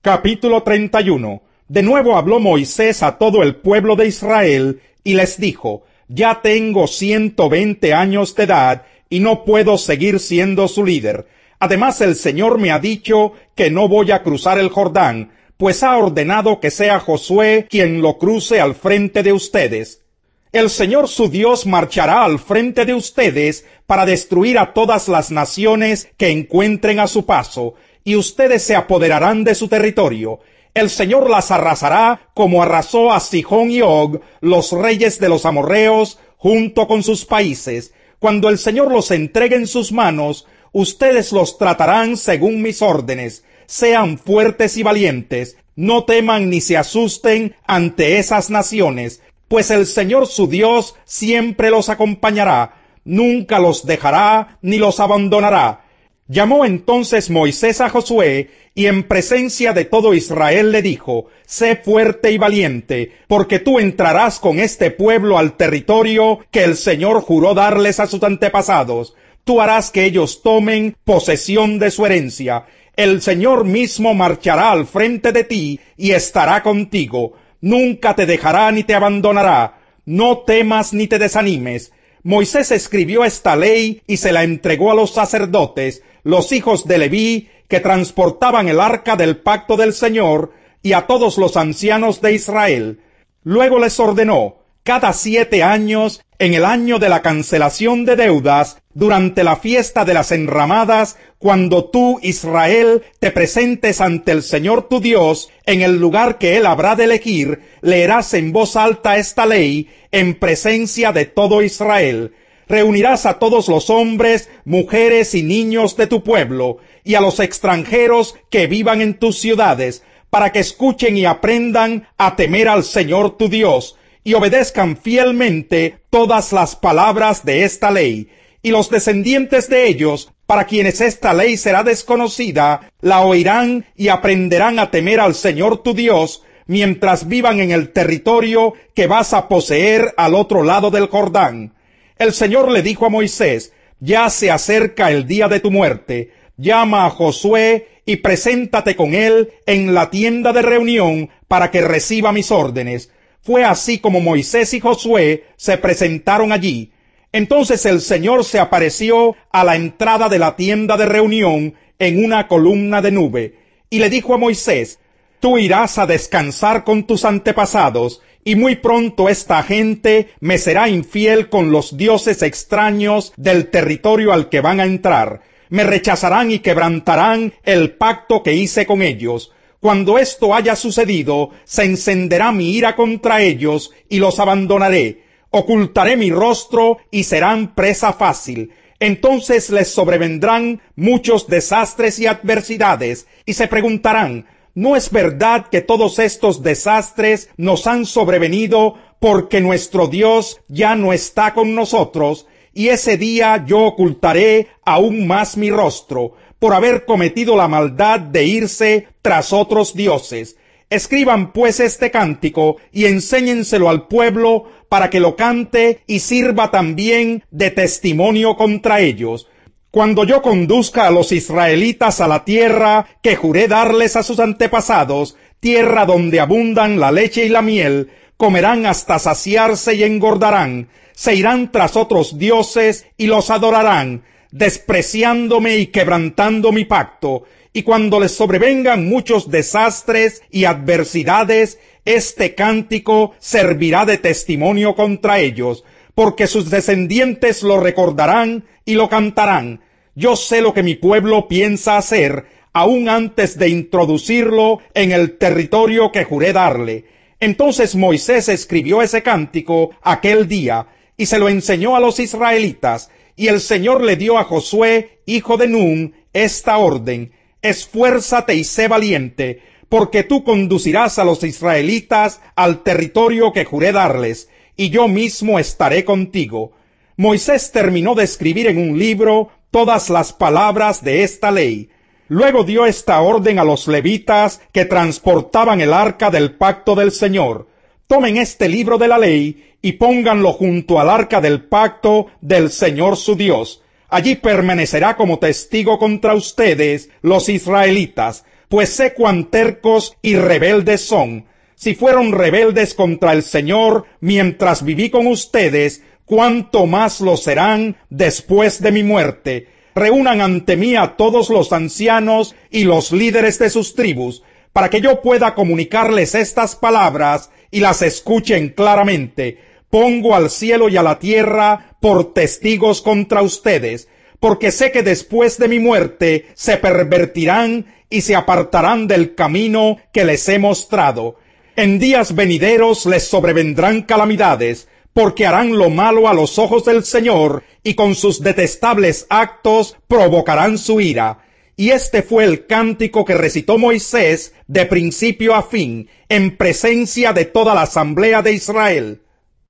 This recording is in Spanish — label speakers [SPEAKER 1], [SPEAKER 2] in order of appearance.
[SPEAKER 1] Capítulo 31. De nuevo habló Moisés a todo el pueblo de Israel, y les dijo: Ya tengo 120 años de edad, y no puedo seguir siendo su líder. Además, el Señor me ha dicho que no voy a cruzar el Jordán, pues ha ordenado que sea Josué quien lo cruce al frente de ustedes. El Señor su Dios marchará al frente de ustedes para destruir a todas las naciones que encuentren a su paso, y ustedes se apoderarán de su territorio. El Señor las arrasará como arrasó a Sihón y Og, los reyes de los amorreos, junto con sus países. Cuando el Señor los entregue en sus manos, ustedes los tratarán según mis órdenes. Sean fuertes y valientes, no teman ni se asusten ante esas naciones, pues el Señor su Dios siempre los acompañará, nunca los dejará ni los abandonará. Llamó entonces Moisés a Josué, y en presencia de todo Israel le dijo: Sé fuerte y valiente, porque tú entrarás con este pueblo al territorio que el Señor juró darles a sus antepasados. Tú harás que ellos tomen posesión de su herencia. El Señor mismo marchará al frente de ti y estará contigo. Nunca te dejará ni te abandonará. No temas ni te desanimes. Moisés escribió esta ley y se la entregó a los sacerdotes, los hijos de Leví, que transportaban el arca del pacto del Señor, y a todos los ancianos de Israel. Luego les ordenó: cada 7 años, en el año de la cancelación de deudas, durante la fiesta de las enramadas, cuando tú, Israel, te presentes ante el Señor tu Dios, en el lugar que Él habrá de elegir, leerás en voz alta esta ley, en presencia de todo Israel. Reunirás a todos los hombres, mujeres y niños de tu pueblo, y a los extranjeros que vivan en tus ciudades, para que escuchen y aprendan a temer al Señor tu Dios, y obedezcan fielmente todas las palabras de esta ley. Y los descendientes de ellos, para quienes esta ley será desconocida, la oirán y aprenderán a temer al Señor tu Dios, mientras vivan en el territorio que vas a poseer al otro lado del Jordán. El Señor le dijo a Moisés: Ya se acerca el día de tu muerte. Llama a Josué y preséntate con él en la tienda de reunión para que reciba mis órdenes. Fue así como Moisés y Josué se presentaron allí. Entonces el Señor se apareció a la entrada de la tienda de reunión en una columna de nube, y le dijo a Moisés: Tú irás a descansar con tus antepasados, y muy pronto esta gente me será infiel con los dioses extraños del territorio al que van a entrar. Me rechazarán y quebrantarán el pacto que hice con ellos. Cuando esto haya sucedido, se encenderá mi ira contra ellos y los abandonaré. Ocultaré mi rostro y serán presa fácil. Entonces les sobrevendrán muchos desastres y adversidades, y se preguntarán: ¿no es verdad que todos estos desastres nos han sobrevenido porque nuestro Dios ya no está con nosotros? Y ese día yo ocultaré aún más mi rostro, por haber cometido la maldad de irse tras otros dioses. Escriban pues este cántico y enséñenselo al pueblo para que lo cante y sirva también de testimonio contra ellos. Cuando yo conduzca a los israelitas a la tierra que juré darles a sus antepasados, tierra donde abundan la leche y la miel, comerán hasta saciarse y engordarán, se irán tras otros dioses y los adorarán, despreciándome y quebrantando mi pacto. Y cuando les sobrevengan muchos desastres y adversidades, este cántico servirá de testimonio contra ellos, porque sus descendientes lo recordarán y lo cantarán. Yo sé lo que mi pueblo piensa hacer, aún antes de introducirlo en el territorio que juré darle. Entonces Moisés escribió ese cántico aquel día, y se lo enseñó a los israelitas, y el Señor le dio a Josué, hijo de Nun, esta orden: Esfuérzate y sé valiente, porque tú conducirás a los israelitas al territorio que juré darles, y yo mismo estaré contigo. Moisés terminó de escribir en un libro todas las palabras de esta ley. Luego dio esta orden a los levitas que transportaban el arca del pacto del Señor: Tomen este libro de la ley y pónganlo junto al arca del pacto del Señor su Dios. Allí permanecerá como testigo contra ustedes, los israelitas, pues sé cuán tercos y rebeldes son. Si fueron rebeldes contra el Señor mientras viví con ustedes, cuánto más lo serán después de mi muerte. Reúnan ante mí a todos los ancianos y los líderes de sus tribus, para que yo pueda comunicarles estas palabras y las escuchen claramente. Pongo al cielo y a la tierra por testigos contra ustedes, porque sé que después de mi muerte se pervertirán y se apartarán del camino que les he mostrado. En días venideros les sobrevendrán calamidades, porque harán lo malo a los ojos del Señor, y con sus detestables actos provocarán su ira. Y este fue el cántico que recitó Moisés de principio a fin, en presencia de toda la asamblea de Israel.